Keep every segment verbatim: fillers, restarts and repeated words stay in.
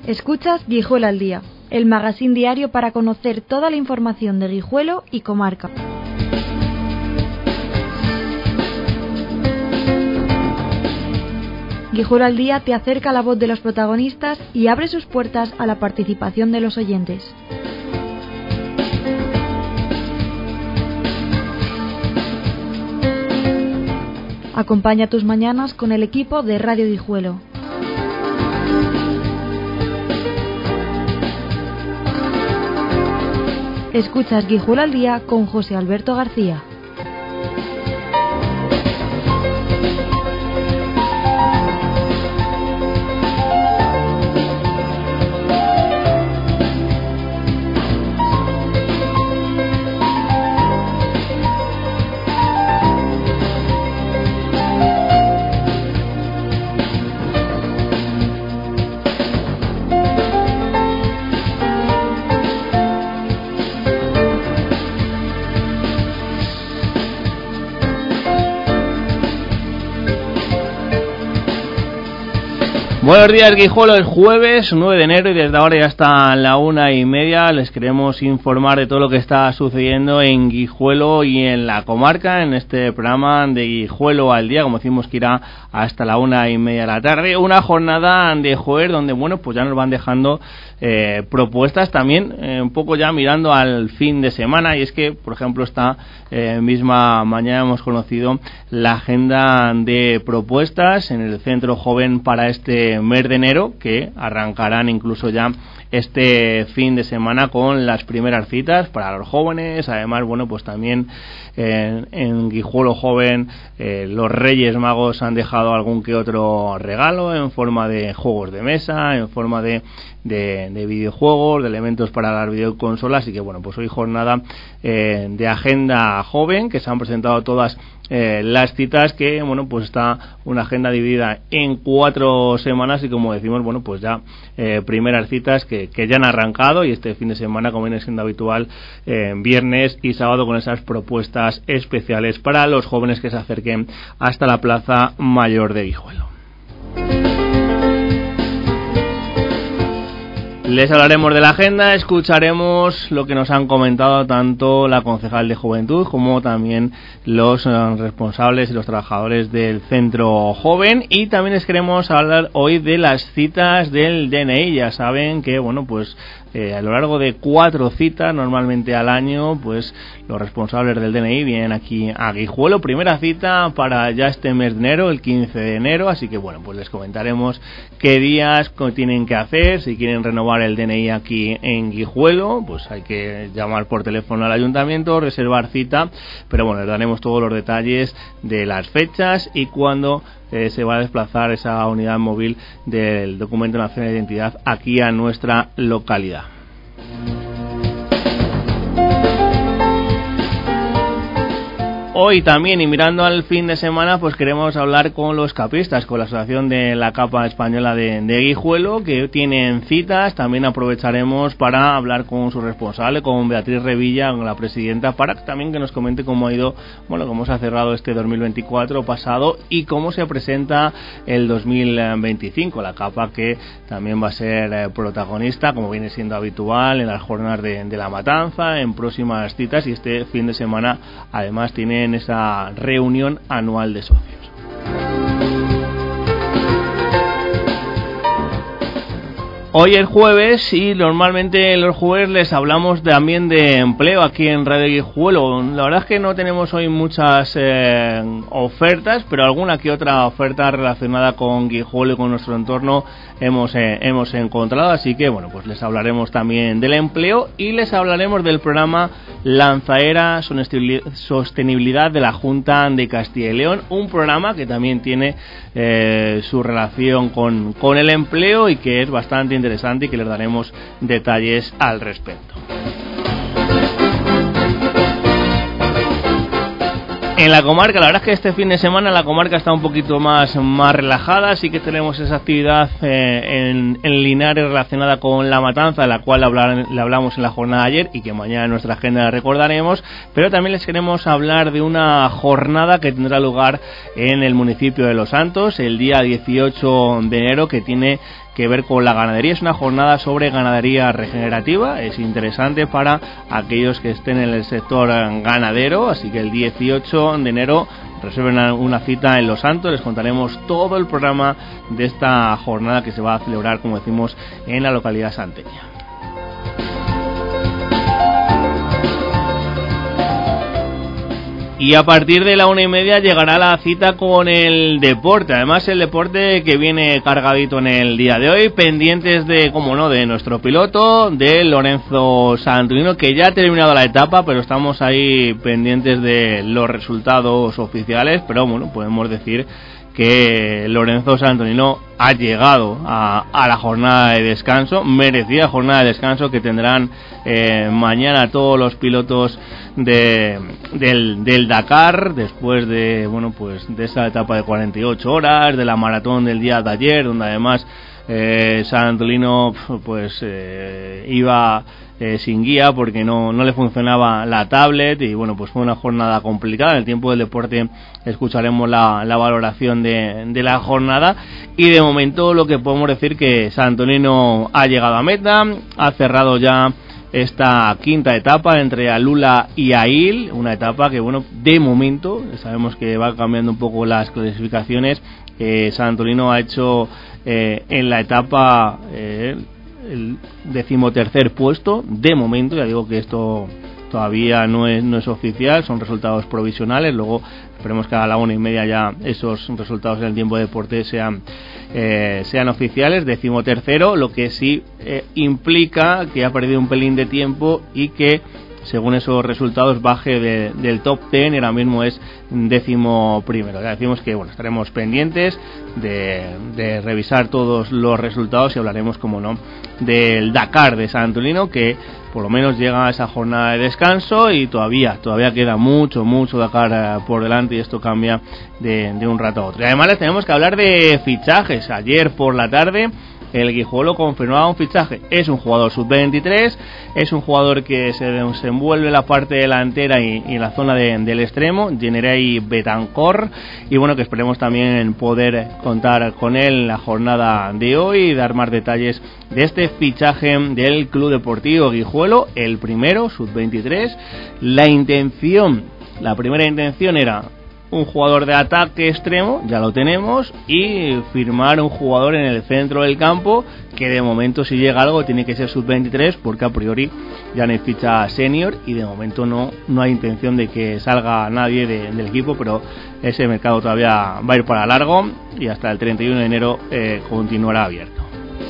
Escuchas Guijuelo al Día, el magazín diario para conocer toda la información de Guijuelo y comarca. Guijuelo al Día te acerca la voz de los protagonistas y abre sus puertas a la participación de los oyentes. Acompaña tus mañanas con el equipo de Radio Guijuelo. Escuchas Guijuelo al Día con José Alberto García. Buenos días, Guijuelo, es jueves nueve de enero y desde ahora ya hasta la una y media les queremos informar de todo lo que está sucediendo en Guijuelo y en la comarca en este programa de Guijuelo al Día, como decimos que irá hasta la una y media de la tarde, una jornada de jueves donde, bueno, pues ya nos van dejando eh, propuestas también, eh, un poco ya mirando al fin de semana, y es que, por ejemplo, esta eh, misma mañana hemos conocido la agenda de propuestas en el Centro Joven para este mes de enero, que arrancarán incluso ya este fin de semana con las primeras citas para los jóvenes. Además, bueno, pues también eh, en Guijuelo Joven eh, los Reyes Magos han dejado algún que otro regalo en forma de juegos de mesa, en forma de, de, de videojuegos, de elementos para las videoconsolas. Así que, bueno, pues hoy jornada eh, de agenda joven, que se han presentado todas Eh, las citas, que bueno, pues está una agenda dividida en cuatro semanas y, como decimos, bueno, pues ya eh, primeras citas que, que ya han arrancado, y este fin de semana, como viene siendo habitual, eh, viernes y sábado, con esas propuestas especiales para los jóvenes que se acerquen hasta la Plaza Mayor de Guijuelo. Les hablaremos de la agenda, escucharemos lo que nos han comentado tanto la concejal de Juventud como también los uh, responsables y los trabajadores del Centro Joven, y también les queremos hablar hoy de las citas del D N I. Ya saben que, bueno, pues eh, a lo largo de cuatro citas normalmente al año, pues los responsables del D N I vienen aquí a Guijuelo. Primera cita para ya este mes de enero, el quince de enero, así que, bueno, pues les comentaremos qué días tienen que hacer. Si quieren renovar el D N I aquí en Guijuelo, pues hay que llamar por teléfono al ayuntamiento, reservar cita, pero bueno, les daremos todos los detalles de las fechas y cuándo eh, se va a desplazar esa unidad móvil del Documento Nacional de Identidad aquí a nuestra localidad. Hoy también, y mirando al fin de semana, pues queremos hablar con los capistas, con la Asociación de la Capa Española de, de Guijuelo, que tienen citas. También aprovecharemos para hablar con su responsable, con Beatriz Revilla, con la presidenta, para también que nos comente cómo ha ido, bueno, cómo se ha cerrado este dos mil veinticuatro pasado y cómo se presenta el dos mil veinticinco, la Capa que también va a ser eh, protagonista, como viene siendo habitual, en las jornadas de, de la Matanza, en próximas citas, y este fin de semana además tiene en esa reunión anual de socios. Hoy es jueves y normalmente los jueves les hablamos también de empleo aquí en Radio Guijuelo. La verdad es que no tenemos hoy muchas eh, ofertas, pero alguna que otra oferta relacionada con Guijuelo y con nuestro entorno hemos eh, hemos encontrado. Así que, bueno, pues les hablaremos también del empleo y les hablaremos del programa Lanzaera Sostenibilidad de la Junta de Castilla y León, un programa que también tiene eh, su relación con, con el empleo y que es bastante interesante y que les daremos detalles al respecto. En la comarca, la verdad es que este fin de semana la comarca está un poquito más, más relajada, sí que tenemos esa actividad eh, en, en Linares relacionada con la matanza, de la cual hablar, le hablamos en la jornada de ayer y que mañana en nuestra agenda la recordaremos, pero también les queremos hablar de una jornada que tendrá lugar en el municipio de Los Santos el día dieciocho de enero, que tiene que ver con la ganadería. Es una jornada sobre ganadería regenerativa, es interesante para aquellos que estén en el sector ganadero, así que el dieciocho de enero reserven una cita en Los Santos. Les contaremos todo el programa de esta jornada que se va a celebrar, como decimos, en la localidad santeña. Y a partir de la una y media llegará la cita con el deporte. Además, el deporte que viene cargadito en el día de hoy, pendientes de, como no, de nuestro piloto, de Lorenzo Santolino, que ya ha terminado la etapa, pero estamos ahí pendientes de los resultados oficiales. Pero bueno, podemos decir que Lorenzo Santolino ha llegado a, a la jornada de descanso, merecida jornada de descanso que tendrán eh, mañana todos los pilotos de, del, del Dakar, después de bueno pues de esa etapa de cuarenta y ocho horas, de la maratón del día de ayer, donde además eh, Santolino pues eh, iba Eh, sin guía porque no, no le funcionaba la tablet, y bueno, pues fue una jornada complicada. En el tiempo del deporte escucharemos la, la valoración de, de la jornada, y de momento lo que podemos decir que Santolino ha llegado a meta, ha cerrado ya esta quinta etapa entre Alula y Ail, una etapa que bueno, de momento sabemos que va cambiando un poco las clasificaciones. eh, Santolino ha hecho eh, en la etapa eh, el decimotercer puesto de momento. Ya digo que esto todavía no es no es oficial, son resultados provisionales. Luego esperemos que a la una y media ya esos resultados en el tiempo de deporte sean eh, sean oficiales. Decimotercero, lo que sí eh, implica que ha perdido un pelín de tiempo y que según esos resultados baje de, del top ten, y ahora mismo es décimo primero. Ya decimos que bueno, estaremos pendientes de, de revisar todos los resultados, y hablaremos, como no, del Dakar de Santolino, que por lo menos llega a esa jornada de descanso, y todavía todavía queda mucho, mucho Dakar por delante, y esto cambia de, de un rato a otro. Y además les tenemos que hablar de fichajes. Ayer por la tarde el Guijuelo confirmaba un fichaje. Es un jugador sub veintitrés, es un jugador que se desenvuelve en la parte delantera y, y en la zona de, del extremo, Generey Betancor, y bueno, que esperemos también poder contar con él en la jornada de hoy y dar más detalles de este fichaje del Club Deportivo Guijuelo, el primero, sub veintitrés. La intención, la primera intención era un jugador de ataque extremo, ya lo tenemos, y firmar un jugador en el centro del campo, que de momento, si llega algo, tiene que ser sub veintitrés, porque a priori ya no hay ficha senior, y de momento no no hay intención de que salga nadie de, del equipo, pero ese mercado todavía va a ir para largo, y hasta el treinta y uno de enero eh, continuará abierto.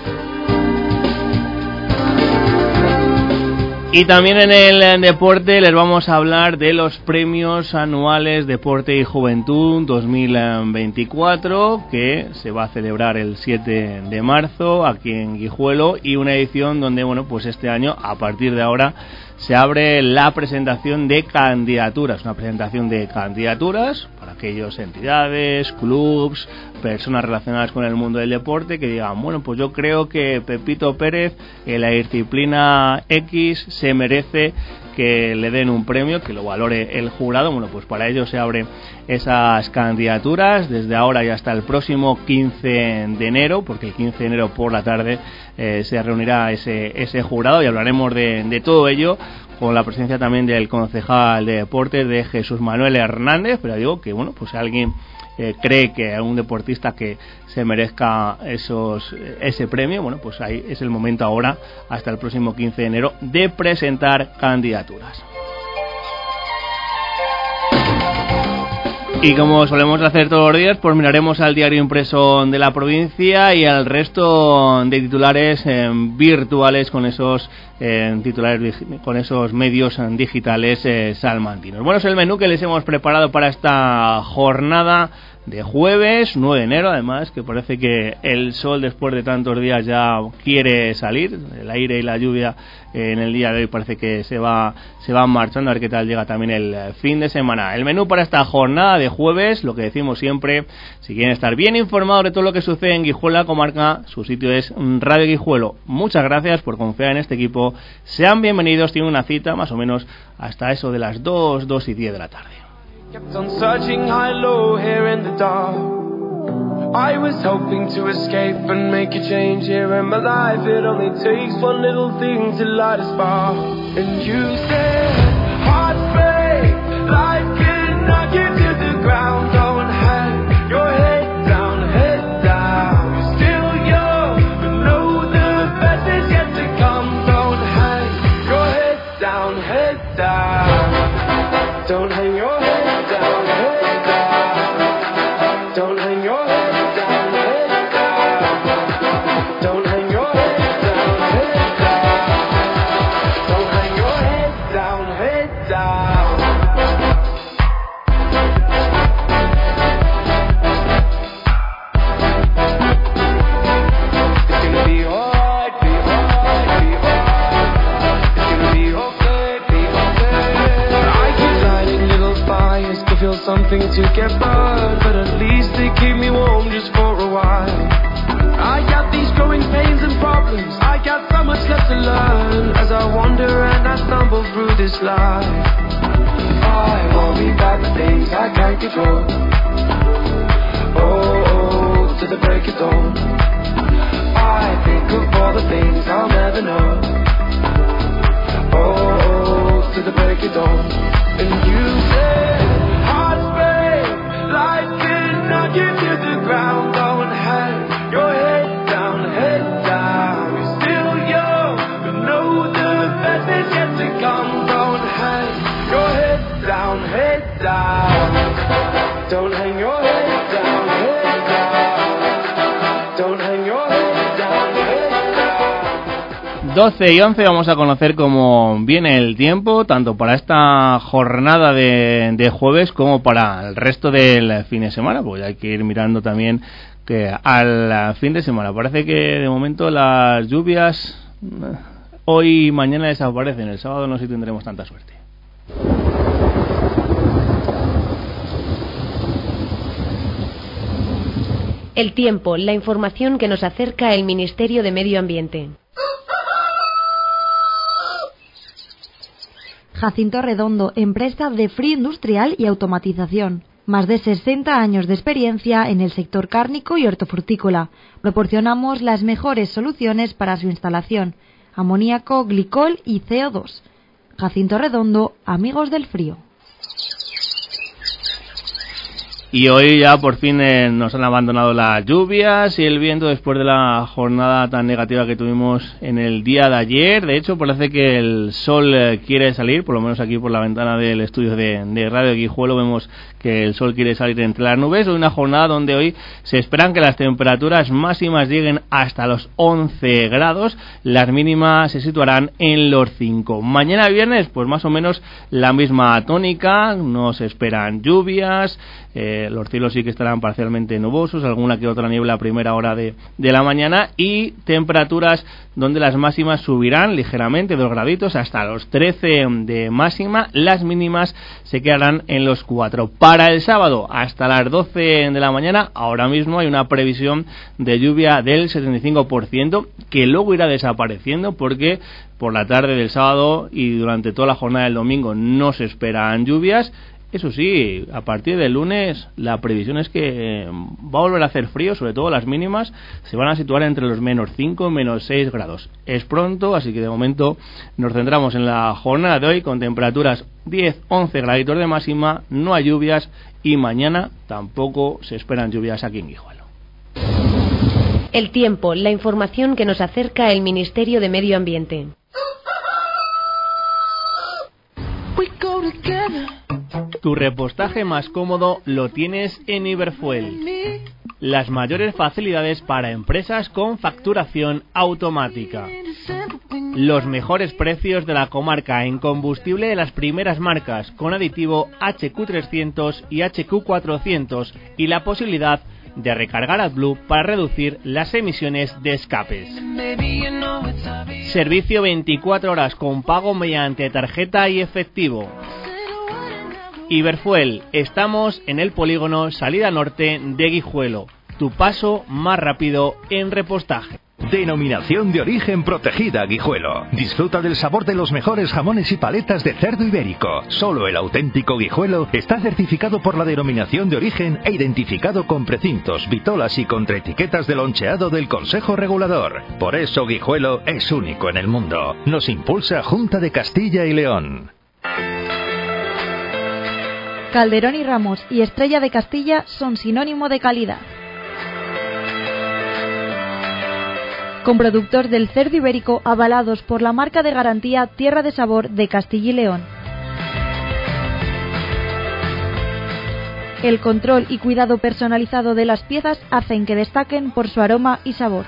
Y también en el deporte les vamos a hablar de los premios anuales Deporte y Juventud dos mil veinticuatro, que se va a celebrar el siete de marzo aquí en Guijuelo, y una edición donde, bueno, pues este año, a partir de ahora, se abre la presentación de candidaturas, una presentación de candidaturas para aquellas entidades, clubs, personas relacionadas con el mundo del deporte que digan, bueno, pues yo creo que Pepito Pérez en la disciplina X se merece que le den un premio, que lo valore el jurado. Bueno, pues para ello se abren esas candidaturas desde ahora y hasta el próximo quince de enero, porque el quince de enero por la tarde eh, se reunirá ese ese jurado, y hablaremos de, de todo ello con la presencia también del concejal de deportes, de Jesús Manuel Hernández. Pero digo que, bueno, pues si alguien eh, cree que un deportista que se merezca esos ese premio, bueno, pues ahí es el momento ahora, hasta el próximo quince de enero, de presentar candidaturas. Y como solemos hacer todos los días, pues miraremos al diario impreso de la provincia y al resto de titulares eh, virtuales con esos eh, titulares con esos medios digitales eh, salmantinos. Bueno, es el menú que les hemos preparado para esta jornada de jueves nueve de enero, además, que parece que el sol después de tantos días ya quiere salir. El aire y la lluvia eh, en el día de hoy parece que se va se van marchando. A ver qué tal llega también el fin de semana. El menú para esta jornada de jueves, lo que decimos siempre, si quieren estar bien informados de todo lo que sucede en Guijuelo, la comarca, su sitio es Radio Guijuelo. Muchas gracias por confiar en este equipo. Sean bienvenidos, tienen una cita más o menos hasta eso de las dos, dos y diez de la tarde. Kept on searching high low here in the dark. I was hoping to escape and make a change here in my life. It only takes one little thing to light a spark. And you said, heartbreak, life can knock you to the ground. Don't hang your head down, head down. You're still young, but know the best is yet to come. Don't hang your head down, head down. Don't hang your head down, head down. Don't hang your head. Something to get burned, but at least they keep me warm just for a while. I got these growing pains and problems, I got so much left to learn as I wander and I stumble through this life. I worry about the things I can't control. Oh, oh, to the break of dawn. I think of all the things I'll never know. Oh, oh, to the break of dawn. And you said, life can knock you to the ground. Don't hang your head down, head down. You're still young, but know the best is yet to come. Don't hang your head down, head down. Don't hang your head down, head down. Don't hang your head down, head down. doce y once vamos a conocer cómo viene el tiempo, tanto para esta jornada de, de jueves como para el resto del fin de semana, pues hay que ir mirando también que al fin de semana. Parece que de momento las lluvias hoy y mañana desaparecen, el sábado no sé si tendremos tanta suerte. El tiempo, la información que nos acerca el Ministerio de Medio Ambiente. Jacinto Redondo, empresa de frío industrial y automatización. Más de sesenta años de experiencia en el sector cárnico y hortofrutícola. Proporcionamos las mejores soluciones para su instalación. Amoníaco, glicol y C O dos. Jacinto Redondo, amigos del frío. Y hoy ya por fin eh, nos han abandonado las lluvias y el viento después de la jornada tan negativa que tuvimos en el día de ayer. De hecho, parece que el sol eh, quiere salir, por lo menos aquí por la ventana del estudio de, de Radio Guijuelo vemos que el sol quiere salir entre las nubes. Hoy una jornada donde hoy se esperan que las temperaturas máximas lleguen hasta los once grados, las mínimas se situarán en los cinco. Mañana viernes, pues más o menos la misma tónica, no se esperan lluvias. Eh, los cielos sí que estarán parcialmente nubosos, alguna que otra niebla a primera hora de, de la mañana y temperaturas donde las máximas subirán ligeramente, dos graditos hasta los trece de máxima, las mínimas se quedarán en los cuatro. Para el sábado hasta las doce de la mañana, ahora mismo hay una previsión de lluvia del setenta y cinco por ciento que luego irá desapareciendo porque por la tarde del sábado y durante toda la jornada del domingo no se esperan lluvias. Eso sí, a partir del lunes la previsión es que va a volver a hacer frío, sobre todo las mínimas se van a situar entre los menos cinco y menos seis grados. Es pronto, así que de momento nos centramos en la jornada de hoy con temperaturas diez a once graditos de máxima, no hay lluvias y mañana tampoco se esperan lluvias aquí en Guijuelo. El tiempo, la información que nos acerca el Ministerio de Medio Ambiente. Tu repostaje más cómodo lo tienes en Iberfuel. Las mayores facilidades para empresas con facturación automática. Los mejores precios de la comarca en combustible de las primeras marcas con aditivo H Q trescientos y H Q cuatrocientos y la posibilidad de recargar AdBlue para reducir las emisiones de escapes. Servicio veinticuatro horas con pago mediante tarjeta y efectivo. Iberfuel, estamos en el polígono Salida Norte de Guijuelo, tu paso más rápido en repostaje. Denominación de origen protegida Guijuelo. Disfruta del sabor de los mejores jamones y paletas de cerdo ibérico. Solo el auténtico Guijuelo está certificado por la Denominación de origen e identificado con precintos, vitolas y contraetiquetas de loncheado del Consejo Regulador. Por eso Guijuelo es único en el mundo. Nos impulsa Junta de Castilla y León. Calderón y Ramos y Estrella de Castilla son sinónimo de calidad. Con productos del cerdo ibérico avalados por la marca de garantía Tierra de Sabor de Castilla y León. El control y cuidado personalizado de las piezas hacen que destaquen por su aroma y sabor.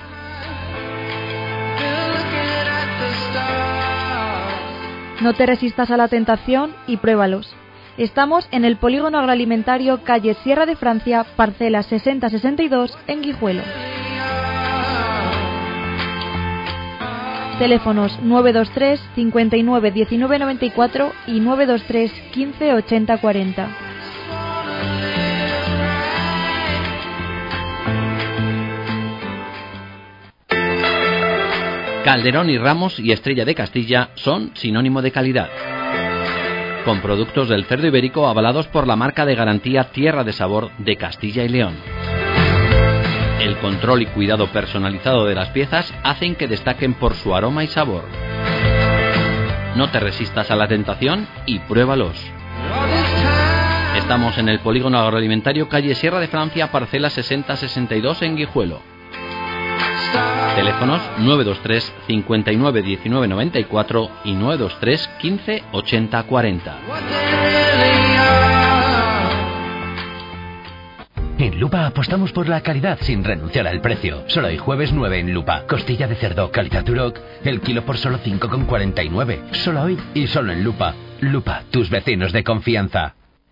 No te resistas a la tentación y pruébalos. Estamos en el Polígono Agroalimentario, calle Sierra de Francia, parcela sesenta sesenta y dos, en Guijuelo. Teléfonos nueve dos tres, cincuenta y nueve, diecinueve noventa y cuatro y nueve dos tres, quince, ochenta cuarenta. Calderón y Ramos y Estrella de Castilla son sinónimo de calidad. Con productos del cerdo ibérico avalados por la marca de garantía Tierra de Sabor de Castilla y León. El control y cuidado personalizado de las piezas hacen que destaquen por su aroma y sabor. No te resistas a la tentación y pruébalos. Estamos en el Polígono Agroalimentario, calle Sierra de Francia, parcela sesenta sesenta y dos, en Guijuelo. Teléfonos nueve dos tres, cincuenta y nueve, diecinueve noventa y cuatro y nueve dos tres, quince, ochenta cuarenta. En Lupa apostamos por la calidad sin renunciar al precio. Solo hay jueves nueve en Lupa. Costilla de cerdo calidad Duroc, el kilo por solo cinco con cuarenta y nueve. Solo hoy y solo en Lupa. Lupa, tus vecinos de confianza.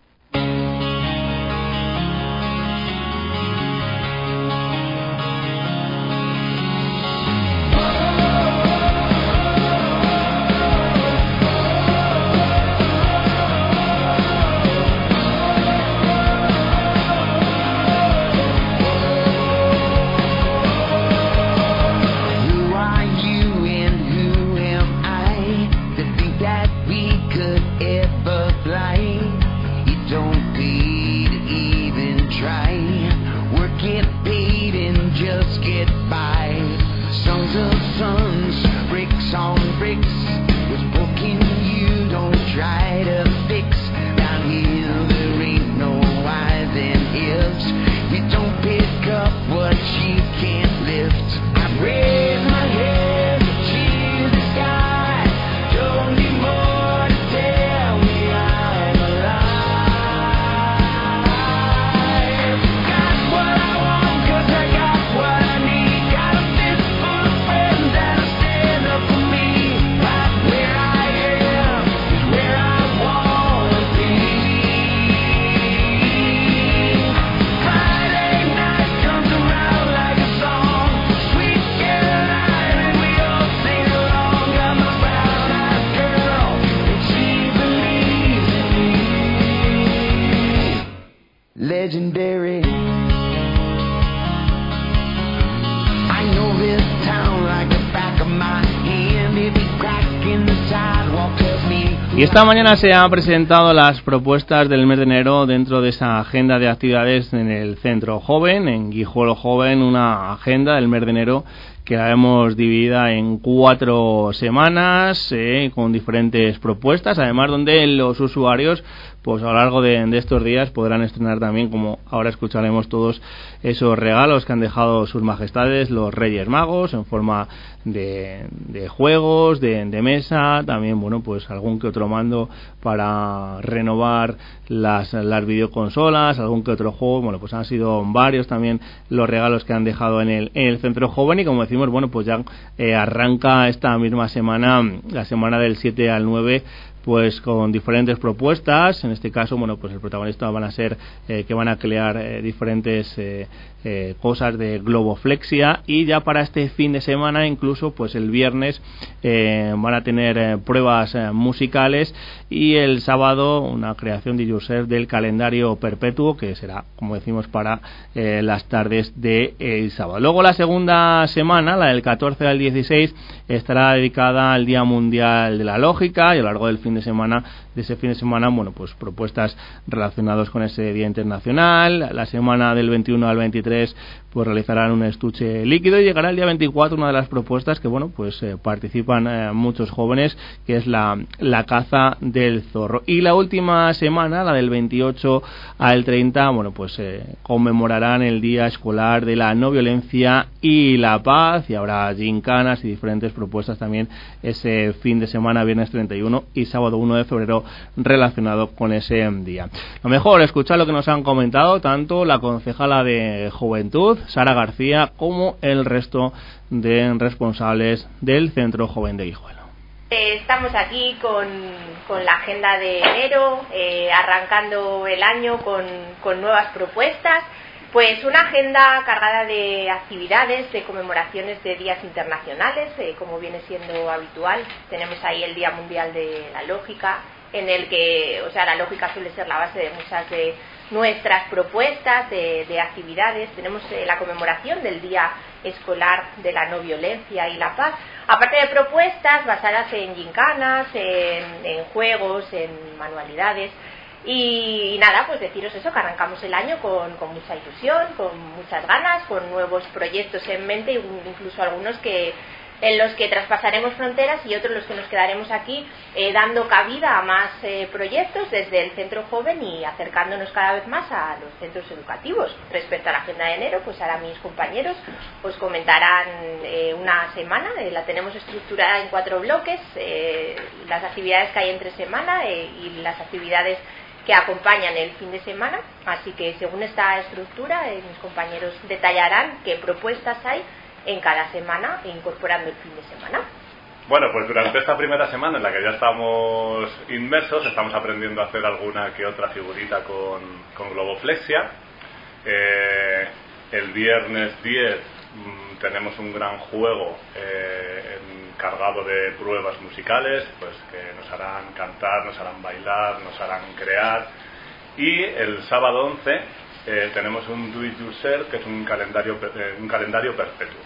Legendary. I know this town like the back of my hand. Every crack in the sidewalk tells me. Y esta mañana se han presentado las propuestas del mes de enero dentro de esa agenda de actividades en el Centro Joven, en Guijuelo Joven, una agenda del mes de enero que la hemos dividida en cuatro semanas eh, con diferentes propuestas, además donde los usuarios pues a lo largo de, de estos días podrán estrenar también, como ahora escucharemos, todos esos regalos que han dejado sus majestades los Reyes Magos en forma de, de juegos, de, de mesa, también bueno pues algún que otro mando para renovar las, las videoconsolas, algún que otro juego. Bueno, pues han sido varios también los regalos que han dejado en el, en el Centro Joven, y como decimos, bueno pues ya eh, arranca esta misma semana, la semana del siete al nueve, pues con diferentes propuestas. En este caso, bueno, pues el protagonista van a ser eh, que van a crear eh, diferentes eh, eh, cosas de globoflexia, y ya para este fin de semana, incluso pues el viernes eh, van a tener eh, pruebas eh, musicales, y el sábado una creación de yourself del calendario perpetuo, que será, como decimos, para eh, las tardes del de, eh, sábado. Luego la segunda semana, la del catorce al dieciséis, estará dedicada al Día Mundial de la Lógica, y a lo largo del fin de semana, de ese fin de semana, bueno, pues propuestas relacionadas con ese Día Internacional. La semana del veintiuno al veintitrés pues realizarán un estuche líquido, y llegará el día veinticuatro una de las propuestas que, bueno, pues eh, participan eh, muchos jóvenes, que es la, la caza del zorro. Y la última semana, la del veintiocho al treinta, bueno, pues eh, conmemorarán el Día Escolar de la No Violencia y la Paz, y habrá gincanas y diferentes propuestas también ese fin de semana, viernes treinta y uno y sábado uno de febrero, relacionado con ese día. Lo mejor, escuchar lo que nos han comentado tanto la concejala de Juventud, Sara García, como el resto de responsables del Centro Joven de Guijuelo. Eh, estamos aquí con, con la agenda de enero, eh, arrancando el año con, con nuevas propuestas. Pues una agenda cargada de actividades, de conmemoraciones de días internacionales, eh, como viene siendo habitual. Tenemos ahí el Día Mundial de la Lógica, en el que, o sea, la lógica suele ser la base de muchas de nuestras propuestas de, de actividades. Tenemos eh, la conmemoración del Día Escolar de la No Violencia y la Paz, aparte de propuestas basadas en gincanas, en, en juegos, en manualidades. Y, y nada, pues deciros eso, que arrancamos el año con, con mucha ilusión, con muchas ganas, con nuevos proyectos en mente, incluso algunos que en los que traspasaremos fronteras, y otros los que nos quedaremos aquí eh, dando cabida a más eh, proyectos desde el Centro Joven y acercándonos cada vez más a los centros educativos. Respecto a la agenda de enero, pues ahora mis compañeros os comentarán eh, una semana, eh, la tenemos estructurada en cuatro bloques, eh, las actividades que hay entre semana eh, y las actividades que acompañan el fin de semana, así que según esta estructura eh, mis compañeros detallarán qué propuestas hay en cada semana, incorporando el fin de semana. Bueno, pues durante esta primera semana en la que ya estamos inmersos, estamos aprendiendo a hacer alguna que otra figurita con, con globoflexia. Eh, el viernes diez mmm, tenemos un gran juego eh, cargado de pruebas musicales, pues que nos harán cantar, nos harán bailar, nos harán crear. Y el sábado once eh, tenemos un do it yourself, que es un calendario, eh, un calendario perpetuo.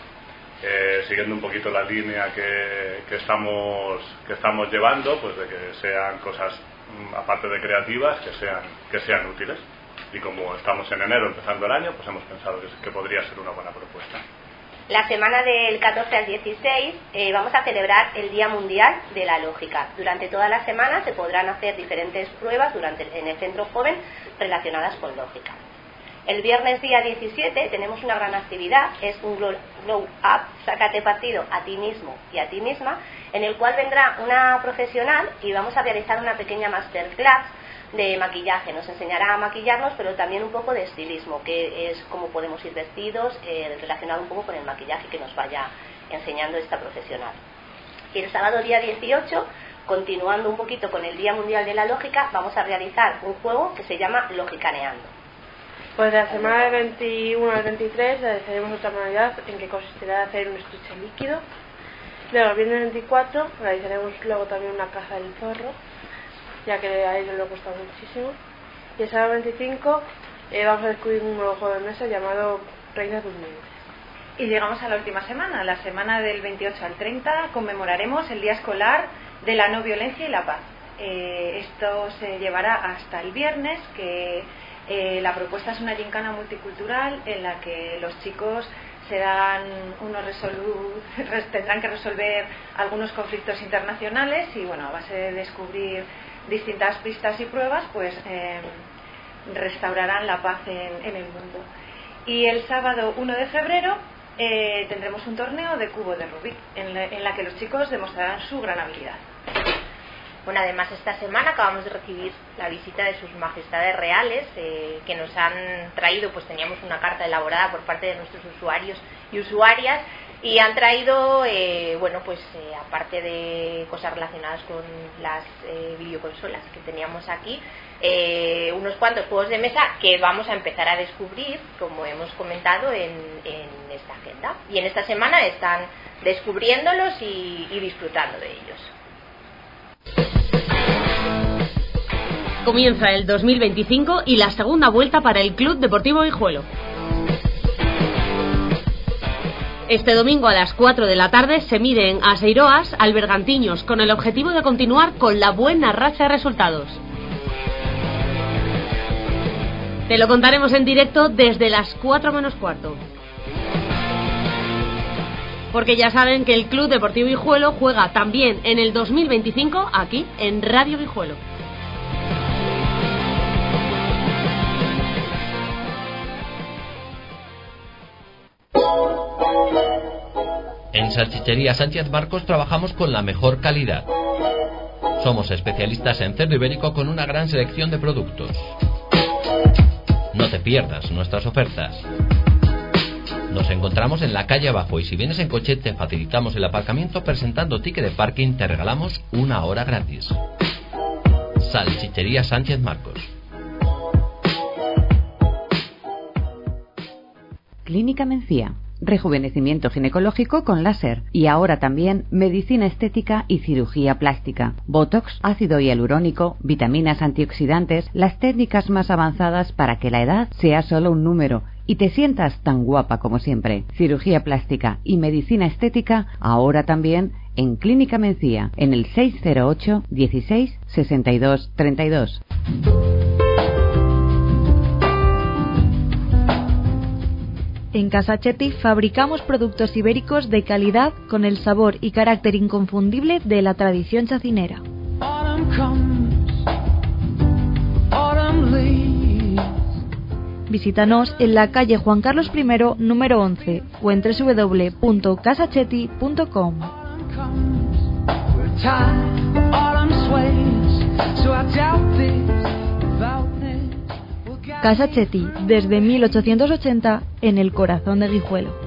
Eh, siguiendo un poquito la línea que, que estamos que estamos llevando, pues de que sean cosas aparte de creativas, que sean que sean útiles, y como estamos en enero empezando el año, pues hemos pensado que, que podría ser una buena propuesta. La semana del catorce al dieciséis eh, vamos a celebrar el Día Mundial de la Lógica. Durante toda la semana se podrán hacer diferentes pruebas durante en el Centro Joven relacionadas con lógica. El viernes día diecisiete tenemos una gran actividad, es un Glow Up, sácate partido a ti mismo y a ti misma, en el cual vendrá una profesional y vamos a realizar una pequeña masterclass de maquillaje. Nos enseñará a maquillarnos, pero también un poco de estilismo, que es cómo podemos ir vestidos, eh, relacionado un poco con el maquillaje que nos vaya enseñando esta profesional. Y el sábado día dieciocho, continuando un poquito con el Día Mundial de la Lógica, vamos a realizar un juego que se llama Logicaneando. Pues la semana del veintiuno al veintitrés realizaremos otra manualidad en que consistirá en hacer un estuche líquido. Luego el viernes veinticuatro realizaremos luego también una caza del zorro, ya que a ellos les gusta muchísimo. Y el sábado veinticinco eh, vamos a descubrir un nuevo juego de mesa llamado Reinas Durmientes. Y llegamos a la última semana, la semana del veintiocho al treinta, conmemoraremos el Día Escolar de la No Violencia y la Paz. Eh, esto se llevará hasta el viernes, que eh, la propuesta es una gincana multicultural en la que los chicos se dan unos resolu- tendrán que resolver algunos conflictos internacionales y, bueno, a base de descubrir distintas pistas y pruebas, pues eh, restaurarán la paz en, en el mundo. Y el sábado uno de febrero eh, tendremos un torneo de cubo de Rubik en la, en la que los chicos demostrarán su gran habilidad. Bueno, además esta semana acabamos de recibir la visita de sus majestades reales eh, que nos han traído, pues teníamos una carta elaborada por parte de nuestros usuarios y usuarias Y han traído, eh, bueno, pues eh, aparte de cosas relacionadas con las eh, videoconsolas que teníamos aquí, eh, unos cuantos juegos de mesa que vamos a empezar a descubrir, como hemos comentado en, en esta agenda. Y en esta semana están descubriéndolos y, y disfrutando de ellos. Comienza el dos mil veinticinco y la segunda vuelta para el Club Deportivo Guijuelo. Este domingo a las cuatro de la tarde se miden a Seiroas al Bergantiños con el objetivo de continuar con la buena racha de resultados. Te lo contaremos en directo desde las cuatro menos cuarto. Porque ya saben que el Club Deportivo Guijuelo juega también en el dos mil veinticinco aquí en Radio Guijuelo. En Salchichería Sánchez Marcos trabajamos con la mejor calidad. Somos especialistas en cerdo ibérico con una gran selección de productos. No te pierdas nuestras ofertas. Nos encontramos en la calle abajo y si vienes en coche te facilitamos el aparcamiento presentando ticket de parking, te regalamos una hora gratis. Salchichería Sánchez Marcos. Clínica Mencía. Rejuvenecimiento ginecológico con láser y ahora también medicina estética y cirugía plástica, botox, ácido hialurónico, vitaminas antioxidantes, las técnicas más avanzadas para que la edad sea solo un número y te sientas tan guapa como siempre. Cirugía plástica y medicina estética ahora también en Clínica Mencía, en el seis cero ocho, dieciséis, sesenta y dos, treinta y dos. En Casachetti fabricamos productos ibéricos de calidad con el sabor y carácter inconfundible de la tradición chacinera. Visítanos en la calle Juan Carlos primero, número once, o en doble u doble u doble u punto casachetti punto com. Casachetti, desde mil ochocientos ochenta, en el corazón de Guijuelo.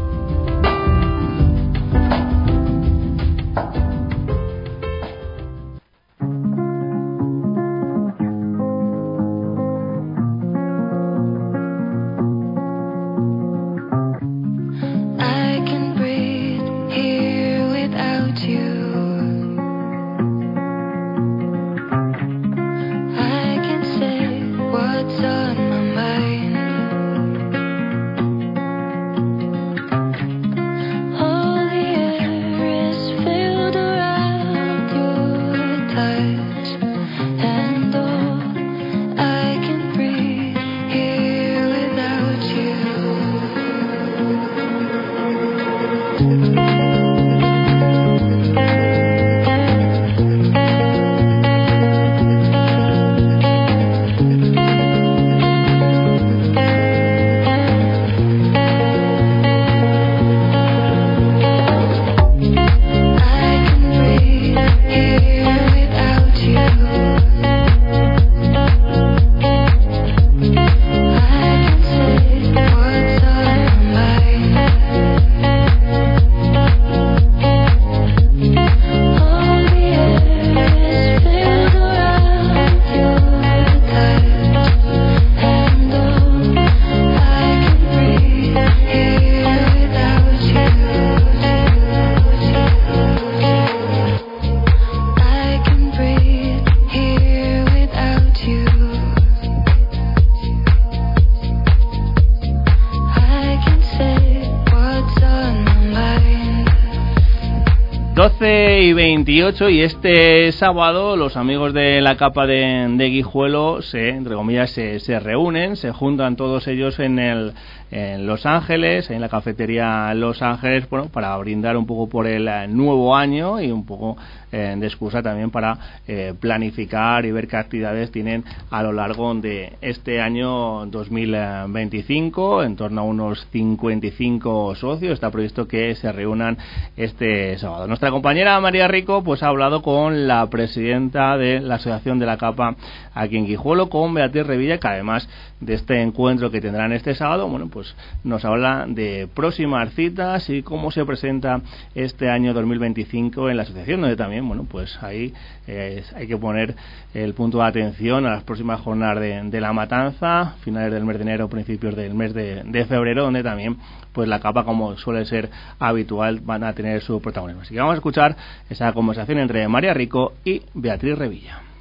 doce y veintiocho, y este sábado los amigos de la capa de, de Guijuelo se, entre comillas, se, se reúnen, se juntan todos ellos en el en Los Ángeles, en la cafetería Los Ángeles, bueno, para brindar un poco por el nuevo año y un poco eh, de excusa también para eh, planificar y ver qué actividades tienen a lo largo de este año dos mil veinticinco. En torno a unos cincuenta y cinco socios está previsto que se reúnan este sábado. Nuestra compañera María Rico pues ha hablado con la presidenta de la Asociación de la Capa aquí en Guijuelo, con Beatriz Revilla, que además de este encuentro que tendrán este sábado, bueno, pues pues nos habla de próximas citas y cómo se presenta este año dos mil veinticinco en la asociación, donde también, bueno, pues ahí eh, hay que poner el punto de atención a las próximas jornadas de, de la matanza, finales del mes de enero, principios del mes de, de febrero, donde también pues la capa, como suele ser habitual, van a tener su protagonismo. Así que vamos a escuchar esa conversación entre María Rico y Beatriz Revilla.